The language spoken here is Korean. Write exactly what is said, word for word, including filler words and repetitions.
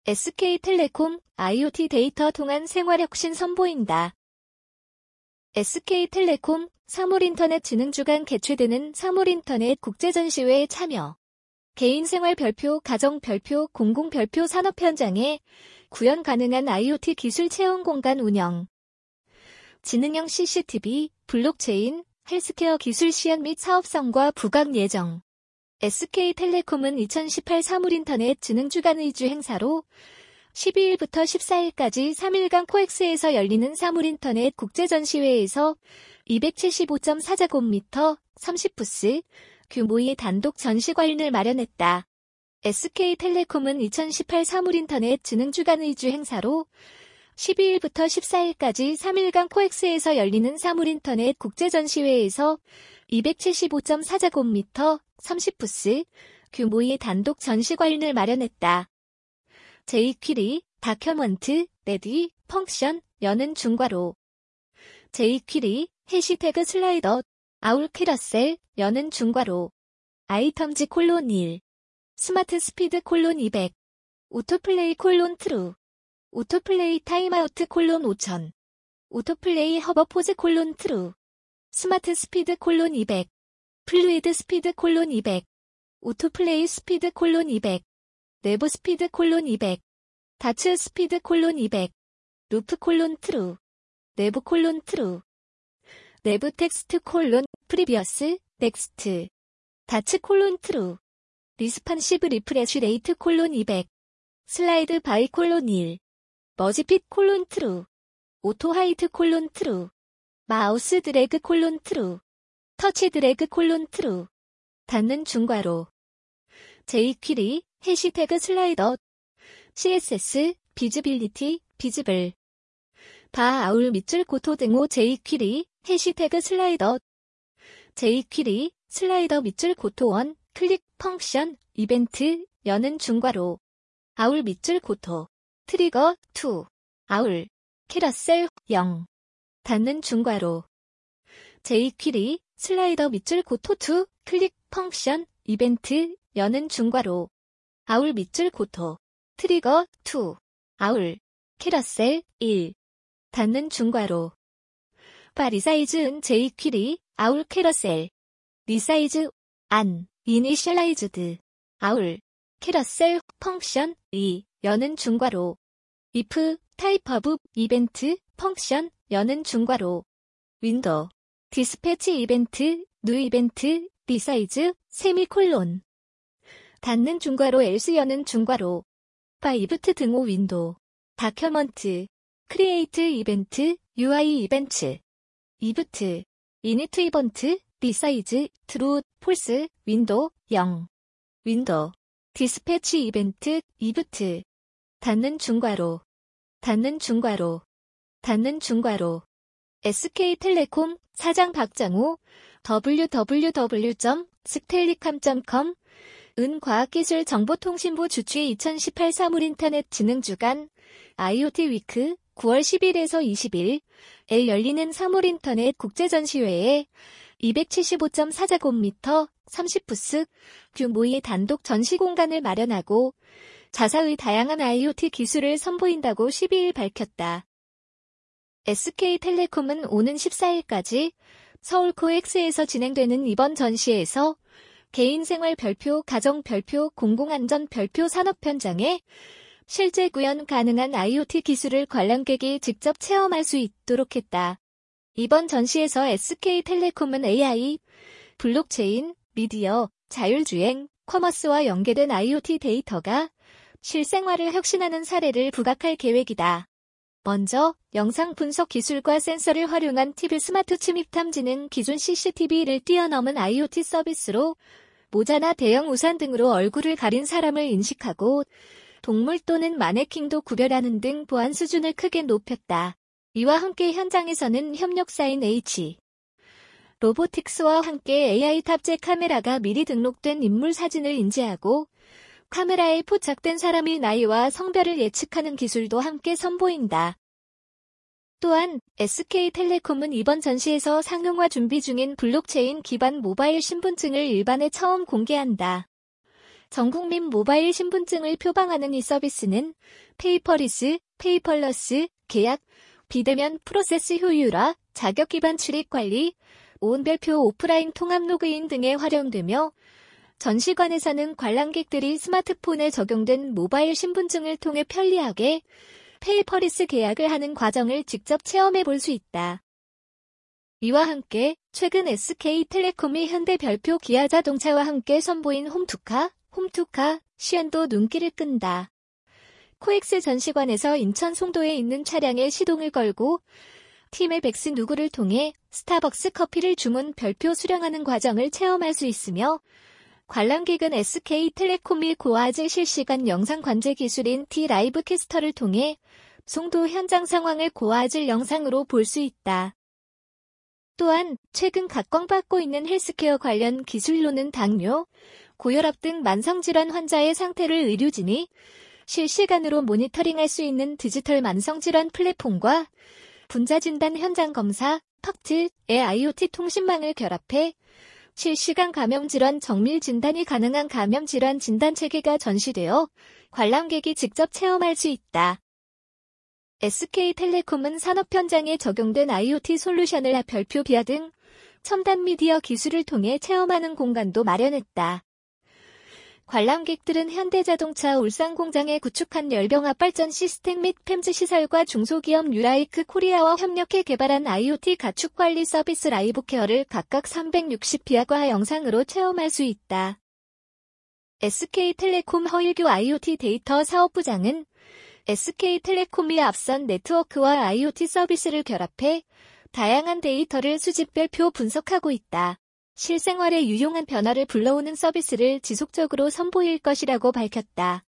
에스케이텔레콤 아이오티 데이터 통한 생활혁신 선보인다. 에스케이텔레콤 사물인터넷 진흥주간 개최되는 사물인터넷 국제전시회에 참여. 개인생활 별표, 가정 별표, 공공 별표 산업 현장에 구현 가능한 아이오티 기술 체험 공간 운영. 지능형 씨씨티비, 블록체인, 헬스케어 기술 시연 및 사업성과 부각 예정. 에스케이텔레콤은 이천십팔 사물인터넷 진흥주간 의주 행사로 십이일부터 십사일까지 삼 일간 코엑스에서 열리는 사물인터넷 국제전시회에서 이백칠십오 점 사 제곱미터 삼십 부스 규모의 단독 전시관을 마련했다. 에스케이텔레콤은 이천십팔 사물인터넷 진흥주간 의주 행사로 십이일부터 십사일까지 삼 일간 코엑스에서 열리는 사물인터넷 국제전시회에서 이백칠십오 점 사 제곱미터 삼십 부스 규모의 단독 전시관을 마련했다. 제이퀴리, 다큐먼트, 레디, 펑션, 여는 중괄호. 제이퀴리, 해시태그 슬라이더, 아울 캐러셀, 여는 중괄호. 아이텀즈 콜론 일. 스마트 스피드 콜론 이백. 오토플레이 콜론 트루. 오토플레이 타임아우트 콜론 오천. 오토플레이 허버포즈 콜론 트루. 스마트 스피드 콜론 이백. 플루이드 스피드 콜론 이백. 오토플레이 스피드 콜론 이백. 내부 스피드 콜론 이백. 다츠 스피드 콜론 이백. 루프 콜론 트루. 내부 콜론 트루. 내부 텍스트 콜론 프리비어스 넥스트. 다츠 콜론 트루. 리스판시브 리프레쉬 레이트 콜론 이백. 슬라이드 바이 콜론 일. 머지핏 콜론 트루. 오토 하이트 콜론 트루. 마우스 드래그 콜론 트루. 터치 드래그 콜론 트루. 닫는 중괄호. 제이퀴리, 해시태그 슬라이더. 씨에스에스, 비즈빌리티, 비즈블. 바 아울 밑줄 고토 등호 제이퀴리, 해시태그 슬라이더. 제이퀴리, 슬라이더 밑줄 고토 원, 클릭, 펑션, 이벤트, 여는 중괄호. 아울 밑줄 고토. 트리거, 투. 아울. 캐러셀, 영. 닫는 중괄호. 제이퀴리, 슬라이더 밑줄 고토 투, 클릭, 펑션, 이벤트, 여는 중괄호. 아울 밑줄 고토. 트리거, 투. 아울. 캐러셀, 일. 닫는 중괄호. 바 리사이즈은 제이퀴리, 아울 캐러셀. 리사이즈, 안, 이니셜라이즈드. 아울. 캐러셀, 펑션, 이, 여는 중괄호. if, 타입 오브, 이벤트, 펑션, 여는 중괄호. 윈도우. 디스패치 이벤트, 뉴 이벤트, 리사이즈, 세미콜론. 닫는 중괄호 else 여는 중괄호. 바 이브트 등호 윈도우. 다큐먼트. 크리에이트 이벤트, 유아이 이벤트. 이브트. 이니트 이벤트, 리사이즈, 트루, 폴스, 윈도우, 영. 윈도우. 디스패치 이벤트, 이브트. 닫는 중괄호. 닫는 중괄호. 닫는 중괄호. 에스케이텔레콤 사장 박장호 더블유 더블유 더블유 점 스텔리캄 점 컴 은 과학기술정보통신부 주최 이천십팔 사물인터넷 진흥주간 아이오티 위크 구월 십일에서 이십일에 열리는 사물인터넷 국제전시회에 이백칠십오 점 사 제곱미터 삼십 부스 규모의 단독 전시공간을 마련하고 자사의 다양한 아이오티 기술을 선보인다고 십이일 밝혔다. 에스케이텔레콤은 오는 십사일까지 서울 코엑스에서 진행되는 이번 전시에서 개인생활 별표, 가정 별표, 공공안전 별표 산업 현장에 실제 구현 가능한 아이오티 기술을 관람객이 직접 체험할 수 있도록 했다. 이번 전시에서 에스케이텔레콤은 에이아이, 블록체인, 미디어, 자율주행, 커머스와 연계된 아이오티 데이터가 실생활을 혁신하는 사례를 부각할 계획이다. 먼저 영상 분석 기술과 센서를 활용한 티비 스마트 침입 탐지는 기존 씨씨티비를 뛰어넘은 아이오티 서비스로 모자나 대형 우산 등으로 얼굴을 가린 사람을 인식하고 동물 또는 마네킹도 구별하는 등 보안 수준을 크게 높였다. 이와 함께 현장에서는 협력사인 H. 로보틱스와 함께 에이아이 탑재 카메라가 미리 등록된 인물 사진을 인지하고 카메라에 포착된 사람의 나이와 성별을 예측하는 기술도 함께 선보인다. 또한 에스케이텔레콤은 이번 전시에서 상용화 준비 중인 블록체인 기반 모바일 신분증을 일반에 처음 공개한다. 전국민 모바일 신분증을 표방하는 이 서비스는 페이퍼리스, 페이퍼러스, 계약, 비대면 프로세스 효율화, 자격 기반 출입 관리, 온별표 오프라인 통합 로그인 등에 활용되며 전시관에서는 관람객들이 스마트폰에 적용된 모바일 신분증을 통해 편리하게 페이퍼리스 계약을 하는 과정을 직접 체험해 볼 수 있다. 이와 함께 최근 에스케이텔레콤이 현대 별표 기아자동차와 함께 선보인 홈투카, 홈투카 시연도 눈길을 끈다. 코엑스 전시관에서 인천 송도에 있는 차량에 시동을 걸고 팀의 백스 누구를 통해 스타벅스 커피를 주문 별표 수령하는 과정을 체험할 수 있으며 관람객은 에스케이텔레콤이 고화질 실시간 영상 관제 기술인 T-라이브 캐스터를 통해 송도 현장 상황을 고화질 영상으로 볼 수 있다. 또한 최근 각광받고 있는 헬스케어 관련 기술로는 당뇨, 고혈압 등 만성질환 환자의 상태를 의료진이 실시간으로 모니터링할 수 있는 디지털 만성질환 플랫폼과 분자진단 현장 검사, 팍트의 아이오티 통신망을 결합해 실시간 감염질환 정밀 진단이 가능한 감염질환 진단 체계가 전시되어 관람객이 직접 체험할 수 있다. 에스케이텔레콤은 산업 현장에 적용된 아이오티 솔루션을 별표 비아 등 첨단 미디어 기술을 통해 체험하는 공간도 마련했다. 관람객들은 현대자동차 울산 공장에 구축한 열병합 발전 시스템 및 펨즈 시설과 중소기업 뉴라이크 코리아와 협력해 개발한 아이오티 가축 관리 서비스 라이브 케어를 각각 삼백육십 비아과 영상으로 체험할 수 있다. 에스케이텔레콤 허일교 아이오티 데이터 사업부장은 에스케이텔레콤이 앞선 네트워크와 아이오티 서비스를 결합해 다양한 데이터를 수집 별표 분석하고 있다. 실생활에 유용한 변화를 불러오는 서비스를 지속적으로 선보일 것이라고 밝혔다.